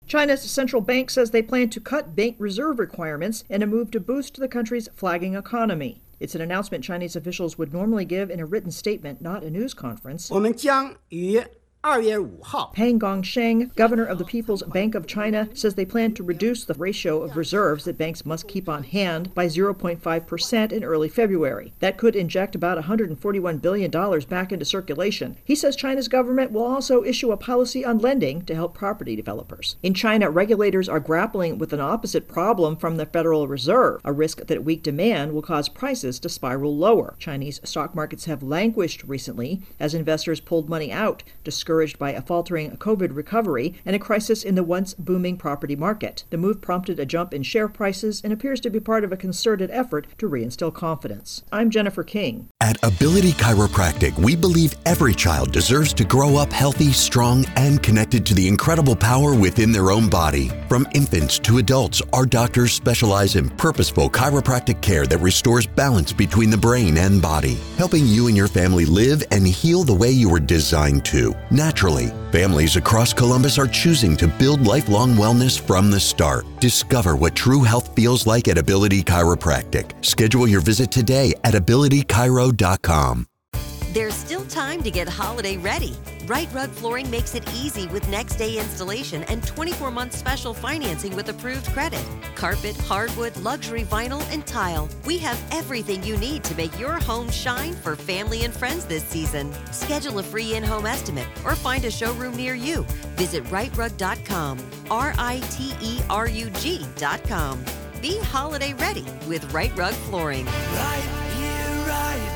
China's central bank says they plan to cut bank reserve requirements in a move to boost the country's flagging economy. It's an announcement Chinese officials would normally give in a written statement, not a news conference. 我们将于2月5号 Pang Gongsheng, governor of the People's Bank of China, says they plan to reduce the ratio of reserves that banks must keep on hand by 0.5% in early February. That could inject about $141 billion back into circulation. He says China's government will also issue a policy on lending to help property developers. In China, regulators are grappling with an opposite problem from the Federal Reserve, a risk that weak demand will cause prices to spiral lower. Chinese stock markets have languished recently as investors pulled money out, discouraged by a faltering COVID recovery and a crisis in the once booming property market. The move prompted a jump in share prices and appears to be part of a concerted effort to reinstill confidence. I'm Jennifer King. At Ability Chiropractic, we believe every child deserves to grow up healthy, strong, and connected to the incredible power within their own body. From infants to adults, our doctors specialize in purposeful chiropractic care that restores balance between the brain and body, helping you and your family live and heal the way you were designed to, naturally. Families across Columbus are choosing to build lifelong wellness from the start. Discover what true health feels like at Ability Chiropractic. Schedule your visit today at abilitychiro.com. There's still time to get holiday ready. Right Rug Flooring makes it easy with next-day installation and 24-month special financing with approved credit. Carpet, hardwood, luxury vinyl, and tile. We have everything you need to make your home shine for family and friends this season. Schedule a free in-home estimate or find a showroom near you. Visit rightrug.com, RITERUG.com. Be holiday ready with Right Rug Flooring. Right here, right